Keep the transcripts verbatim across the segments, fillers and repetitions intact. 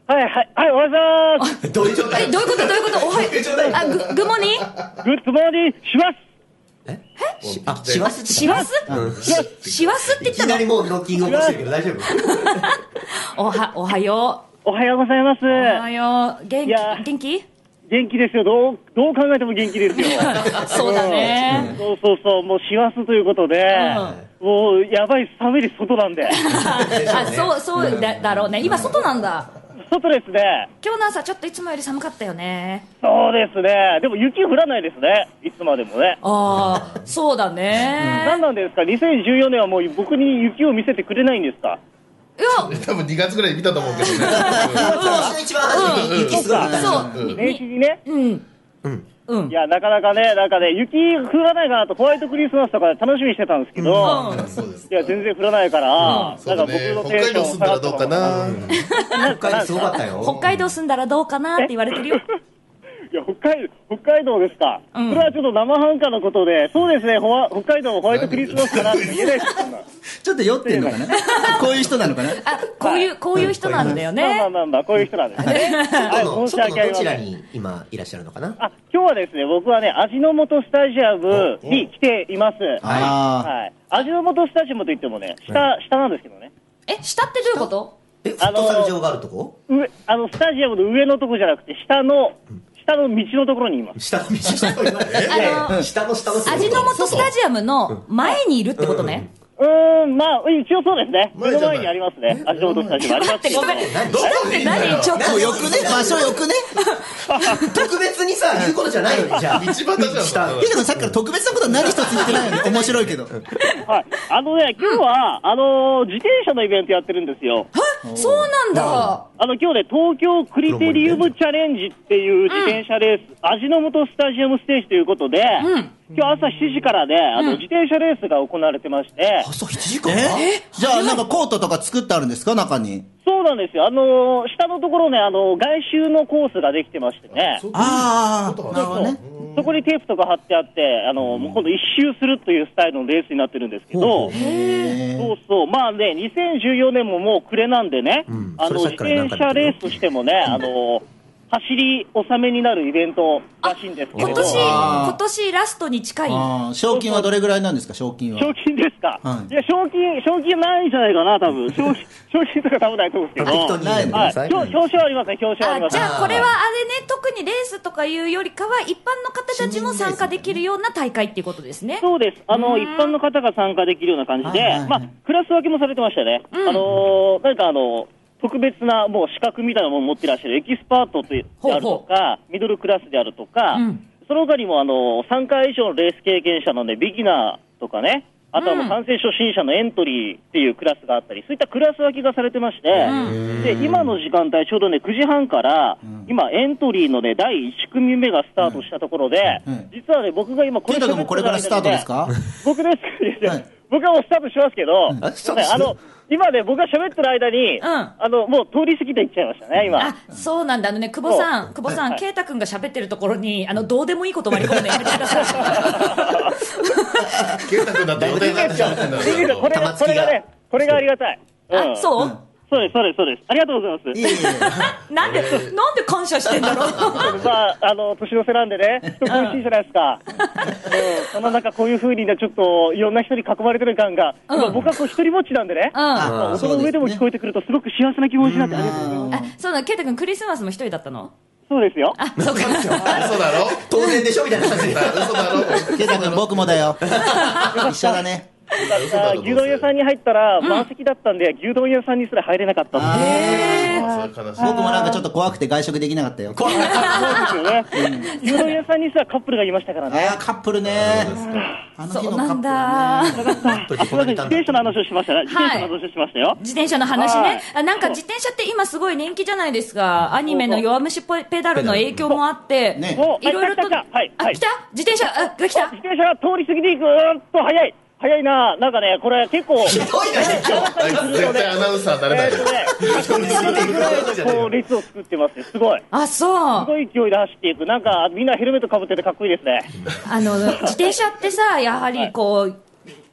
はいはいはい、おはようございます。 どういう状態？ え、どういうことどういうことおはよう。あ、グ、グモニグッドモーニングします。 えしあ、しますしますしますって言ったの？ いきなりもうノッキング起こしてるけど大丈夫？ おは、おはよう。おはようございます。おはよう。元気元気元気ですよ。どう、どう考えても元気ですよ。 そうだね、 うん。そうそうそう。もう師走ということで、うん、もうやばい寒いです、外なんで。あ、 そう、そうだ、だろうね。今外なんだ。 外ですね。 今日の朝ちょっといつもより寒かったよね。 そうですね。でも雪降らないですね。いつまでもね。 ああ、そうだね。 何なんですか？にせんじゅうよねんはもう僕に雪を見せてくれないんですか？ いや、 多分にがつぐらい見たと思うけどね。 今年の一番初めに雪すごいそう。 年始にね。 うん。うん。 いや、なかなかね、なんかね、雪降らないかなと、ホワイトクリスマスとかで楽しみにしてたんですけど、いや、全然降らないから、なんか僕のテンション北海道住んだらどうかな。 北海道すごかったよ。 北海道住んだらどうかなって言われてるよ。 いや、北海道、北海道ですか。それはちょっと生半可なことで、そうですね、北海道のホワイトクリスマスかなって言えないですか。 ちょっと酔ってんのかなこういう人なのかなあ、こういう、こういう人なんだよね。 まあまあまあ、こういう人なんですね。 はい、申し訳ありません。どちらに今いらっしゃるのかな。 あ、今日はですね、僕はね、味の素スタジアムに来ています。はい。味の素スタジアムといってもね、下、下なんですけどね。 え、下ってどういうこと？ え、フットサル場があるとこ？ 上、あの、スタジアムの上のとこじゃなくて、下の、下の道のところにいます。 下の道のところにいます。あの、下の下の。 味の素スタジアムの前にいるってことね。 うーん、まあ、一応そうですね。目の前にありますね。味の素スタジアムありますけど。 何ちょっとよくね場所よくね特別にさ、言うことじゃないよね、じゃあ。 道端じゃん。 いいけどさっきから特別なことは何一つ言ってないのに面白いけど。 はい。あのね、今日は、あの、自転車のイベントやってるんですよ。 そうなんだ。 あの、今日ね、東京クリテリウムチャレンジっていう自転車レース、味の素スタジアムステージということで、今日朝しちじからね、あの、自転車レースが行われてまして、 朝しちじから？じゃあなんかコートとか作ってあるんですか、中に？ そうなんですよ。あのー、下のところね、あのー、外周のコースができてましてね。 ああ、なるほどね。 そこにテープとか貼ってあって、あのー、もう今度一周するというスタイルのレースになってるんですけど、そうそう、まあね、にせんじゅうよねんももう暮れなんでね、うん、あの、自転車レースとしてもね、あのー、走り納めになるイベントらしいんですけれど、 今年今年ラストに近い。 賞金はどれぐらいなんですか？賞金は。 賞金ですか？はい、いや、賞金賞金ないんじゃないかな、多分。賞金賞金とか多分ないと思うんですけど。 適当にないの。 はい。表彰ありますね。表彰あります。 じゃあこれはあれね、特にレースとかいうよりかは一般の方たちも参加できるような大会っていうことですね。 そうです。あの一般の方が参加できるような感じで、まあクラス分けもされてましたね。あの何かあの。特別なもう資格みたいなものを持っていらっしゃるエキスパートであるとか、ミドルクラスであるとか、うん、その他にもあのさんかい以上のレース経験者の、ね、ビギナーとかね、あとはもう観戦初心者のエントリーっていうクラスがあったり、そういったクラス分けがされてまして、うん、で今の時間帯ちょうどねくじはんから、うん、今エントリーのねだいいちくみめがスタートしたところで、うんうん、実はね僕が今これ喋ってる間にね、 これからスタートですか？ 僕です、はい、僕はもうスタートしますけど、うん、ね、あの今ね、僕が喋ってる間に、うん、あの、もう通り過ぎていっちゃいましたね、今。 あ、そうなんだ。あのね、久保さん、久保さん、圭太くんが喋ってるところに、あの、どうでもいいこと割り込むのやめてください。 圭太くんだってお手伝いしてるんだけど。 これが、これがね、これがありがたい。 うん、あ、そう、うんそうです、そうです、そうです。ありがとうございます。いえいえなんで、なんで感謝してんだろう。 まあ、あの、年の瀬なんでね、人恋しいじゃないですか。うん、その中こういう風にね、ちょっと、いろんな人に囲まれてる感が、うん、僕はこう一人ぼっちなんでね、うん、その上でも聞こえてくると、すごく幸せな気持ちになって、ありがとうございます。 あ、そうだ、圭太くん、クリスマスも一人だったの？ そうですよ。 あ、そうか。 嘘だろ？ 当然でしょみたいな感じで。 嘘だろ？ 圭太くん、僕もだよ。一緒だね。 牛丼屋さんに入ったら満席だったんで、牛丼屋さんにすら入れなかったんで、 僕もなんかちょっと怖くて外食できなかったよ。 そうですよね。牛丼屋さんにすらカップルがいましたからね。 カップルね。 あの日のカップルね。 すみません、自転車の話をしましたね。自転車の話をしましたよ。 自転車の話ね。なんか自転車って今すごい人気じゃないですか。アニメの弱虫ペダルの影響もあって、いろいろと。あ、来た？自転車が来た？ 自転車が通り過ぎていく。うんと早い。早いな、なんかね、これ結構ひどいな、 絶対アナウンサーになれないよ。 こう列を作ってますね、すごい。 あ、そう。 すごい勢いで走っていく、なんかみんなヘルメットかぶっててかっこいいですね。 あの自転車ってさ、やはりこう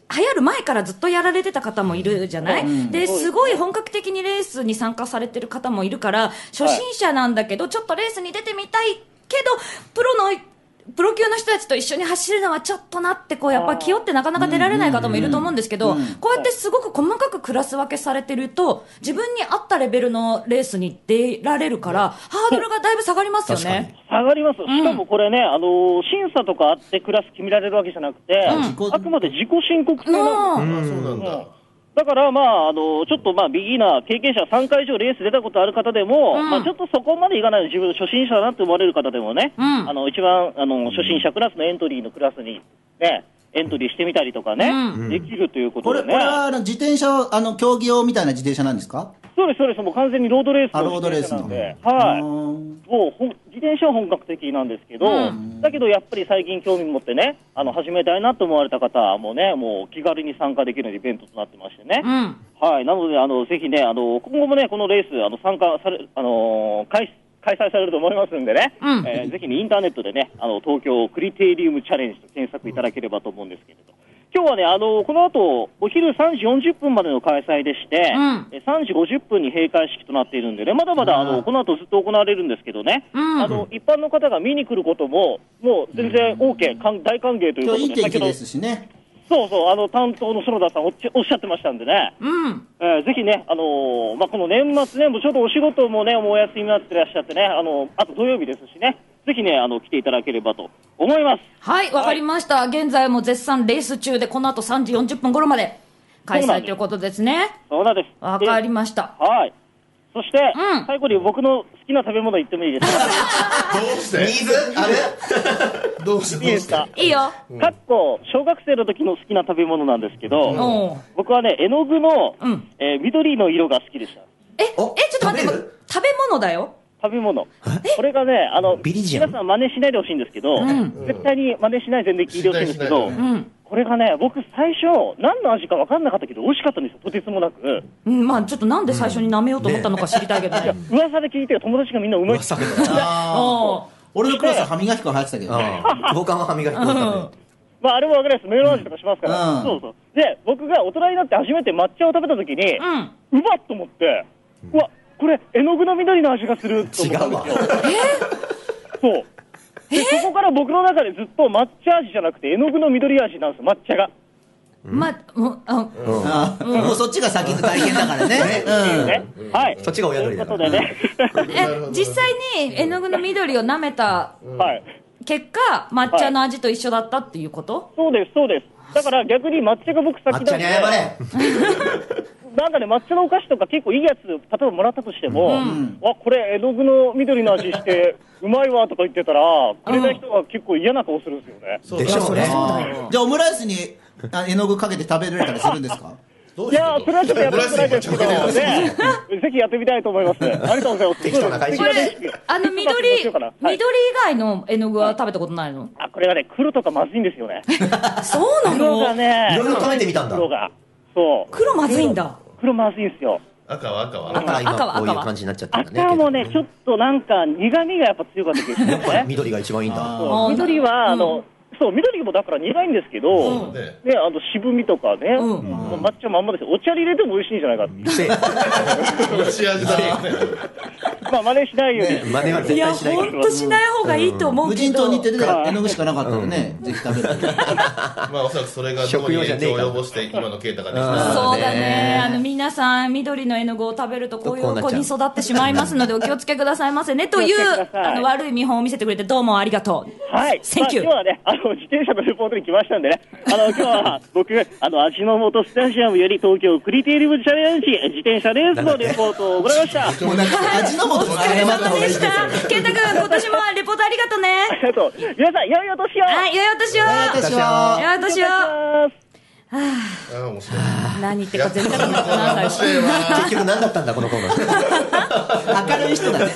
流行る前からずっとやられてた方もいるじゃない、うん、で、すごい本格的にレースに参加されてる方もいるから、初心者なんだけど、ちょっとレースに出てみたいけど、プロの、プロ級の人たちと一緒に走るのはちょっとなって、こう、やっぱ気負ってなかなか出られない方もいると思うんですけど、こうやってすごく細かくクラス分けされてると、自分に合ったレベルのレースに出られるから、ハードルがだいぶ下がりますよね。 下がります。しかもこれね、あの、審査とかあってクラス決められるわけじゃなくて、うん、あくまで自己申告制なんですよ。そうなんだ。だから、まあ、あの、ちょっと、まあ、ビギナー、経験者さんかい以上レース出たことある方でも、うん、まあ、ちょっとそこまでいかない自分初心者だなって思われる方でもね、うん、あの、一番、あの、初心者クラスのエントリーのクラスに、ね、エントリーしてみたりとかね、うん、できるということでね。 これ、これは、あの、自転車、あの、競技用みたいな自転車なんですか？ そうです、そうです。もう完全にロードレースの自転車なんで。はい。もう、自転車は本格的なんですけど、うん、だけどやっぱり最近興味持ってね、あの、始めたいなと思われた方もね、もう気軽に参加できるイベントとなってましてね。うん、はい。なので、あの、ぜひね、あの、今後もね、このレース、あの、参加され、あのー、開開催されると思いますんでね、うん、えー、ぜひにインターネットでね、あの、東京クリテリウムチャレンジと検索いただければと思うんですけれど。今日はね、あの、この後、お昼さんじよんじゅっぷんまでの開催でして、うん、さんじごじゅっぷんに閉会式となっているんでね、まだまだ、あの、この後ずっと行われるんですけどね、うん、あの、一般の方が見に来ることも、もう全然 OK、うん、大歓迎ということで。 いい天気ですしね。 そうそう、あの、担当の園田さんおっしゃってましたんでね、うん、えー、ぜひね、あのー、まあ、この年末ね、もうちょっとお仕事もね、もうお休みになってらっしゃってね、あの、あと土曜日ですしね、ぜひね、あの、来ていただければと思います。 はい、わかりました。はい、現在も絶賛レース中で、この後さんじよんじゅっぷん頃まで開催ということですね。 そうなんです。 わかりました。 はい。そして、うん、最後に僕の好きな食べ物言ってもいいですか？ どうして水あれどうしていいですか？ いいよ。 かっこ、小学生の時の好きな食べ物なんですけど、うん、僕はね、絵の具の、うん、えー、緑の色が好きでした。 え、え、ちょっと待って、食べ物だよ。 食べ物。これがね、あの、皆さん真似しないでほしいんですけど、うん、絶対に真似しない全然聞いてほしいんですけど、うん、これがね、僕最初、何の味か分かんなかったけど、美味しかったんですよ、とてつもなく。 うん、まあちょっとなんで最初に舐めようと思ったのか知りたいけどね。 ね噂で聞いて、友達がみんなうまいって言ってた。 俺のクラスは歯磨き粉入ってたけどね。 僕は歯磨き粉だったね。 まああれも分かります。メロン味とかしますから。うん、そうそう。で、僕が大人になって初めて抹茶を食べた時に、うん、うまっと思って、うわ、これ絵の具の緑の味がすると思ったんですよ。えそう。で、そこから僕の中でずっと抹茶味じゃなくて絵の具の緑味なんですよ、抹茶が。 ま、もう、あ、 うん、もうそっちが先の体験だからね。 うん、はい。そっちが親鳥だから。ということでね。え、実際に絵の具の緑を舐めた結果、抹茶の味と一緒だったっていうこと？ そうです、そうです。だから逆に抹茶が僕先だって。 抹茶に謝れ。 なんかね、抹茶のお菓子とか結構いいやつ、例えばもらったとしても、うん、わ、これ絵の具の緑の味して、うまいわとか言ってたら、くれない人が結構嫌な顔するんですよね。 そうでしょうね。 じゃあオムライスに絵の具かけて食べられたりするんですか？ いやー、それはちょっとやってみないですけど、ね、ぜひやってみたいと思います。ありがとうございます。適当な会社。 これ、あの緑、緑以外の絵の具は食べたことないの？ あ、これがね、黒とかまずいんですよね。 そうなの？ 黒がね、 いろいろ食べてみたんだ。 黒が。そう。 黒まずいんだ。 黒まずいんですよ。 赤は赤は赤は今こういう感じになっちゃったんだね。 赤もね、ちょっとなんか苦味がやっぱ強かった気がしますね。 やっぱり緑が一番いいんだ。 緑は、あの、そう、緑もだから苦いんですけど、うん、ね、あの渋みとかね、うん、抹茶まんまですよ。お茶に入れても美味しいんじゃないかって。 美味しい味だね。 まあ真似しないように。 ね、真似は絶対しない。 いや、本当しない方がいいと思うけど。 無人島に行ってね、絵の具しかなかったらね、ぜひ食べる。 まあおそらくそれがどこに影響を及ぼして今のケイタができた。 そうだね。あの皆さん緑の絵の具を食べるとこういう子に育ってしまいますのでお気をつけくださいませねというあの悪い見本を見せてくれてどうもありがとう。 はい。 センキュー。 今日はね、あの自転車のレポートに来ましたんでね、あの今日は僕あの味の素スタジアムより東京クリティリブチャレンジ自転車レースのレポートを行いました。 もうなんか味の素お疲れ様でした。健太君今年もレポートありがとうね。 ありがとう。皆さん良いお年を。 はい、良いお年を。良いお年を。はあ、面白い。 何言ってか全然なかったな最初。 結局何だったんだこのコーナー。 明るい人だね。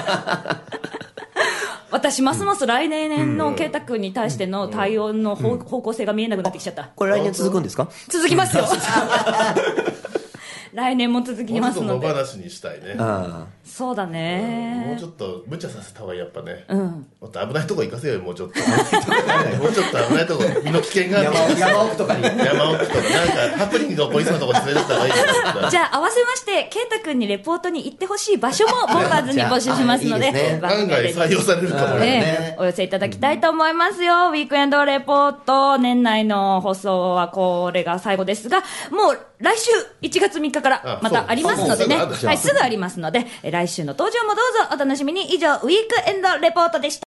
私ますます来年の圭太君に対しての対応の方向性が見えなくなってきちゃった。 これ来年続くんですか？ 続きますよ。 来年も続きますので。 もうちょっと野放しにしたいね。 そうだね。 もうちょっと無茶させた方がいいやっぱね。 うん。 もっと危ないとこ行かせようよ、もうちょっと。もうちょっと危ないとこ、身の危険がある。 山奥とかに。 山奥とか、なんかハプニングが起こりそうなとこ連れてった方がいいよ。 じゃあ合わせまして、ケイタ君にレポートに行ってほしい場所もボンバーズに募集しますので、 案外採用されるかもね。 お寄せいただきたいと思いますよ。ウィークエンドレポート、年内の放送はこれが最後ですが、もう来週いちがつみっかからまたありますのでね、はい、すぐありますので、来週の登場もどうぞお楽しみに。以上、ウィークエンドレポートでした。